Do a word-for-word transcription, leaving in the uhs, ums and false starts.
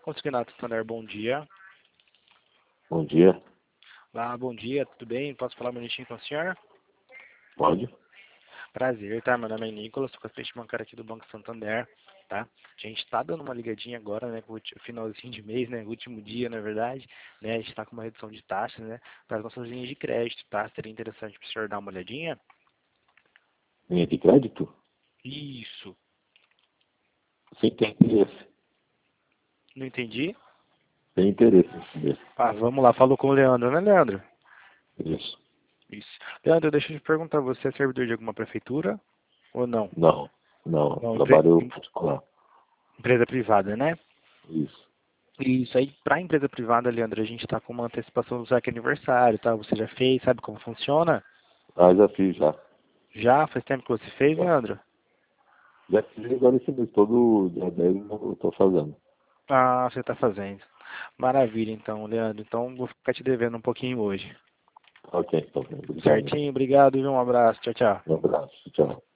Consignato Standard, bom dia. Bom dia. Ah, bom dia, tudo bem? Posso falar um minutinho com o senhor? Pode? Prazer, tá? Meu nome é Nicolas, sou assistente bancário aqui do Banco Santander, tá? A gente tá dando uma ligadinha agora, né, com o finalzinho de mês, né, último dia, na verdade, né, a gente tá com uma redução de taxas, né, para as nossas linhas de crédito, tá? Seria interessante para o senhor dar uma olhadinha? Linha de crédito? Isso. Sim, tem interesse. Não entendi? Tem interesse em saber. Ah, vamos lá, falou com o Leandro, né, Leandro? Isso. Isso. Leandro, deixa eu te perguntar, você é servidor de alguma prefeitura ou não? Não, não. Não, empre- Trabalho particular. empresa privada, né? Isso. Isso aí, para empresa privada, Leandro, a gente está com uma antecipação do saque aniversário, tá? Você já fez, sabe como funciona? Ah, já fiz, já. Já? Faz tempo que você fez, Já, Leandro? já fiz agora esse mês. Todo dia dez eu estou fazendo. Ah, você está fazendo. Maravilha, então, Leandro. Então, vou ficar te devendo um pouquinho hoje. Ok, então. Obrigado. Certinho, obrigado e um abraço. Tchau, tchau. Um abraço. Tchau.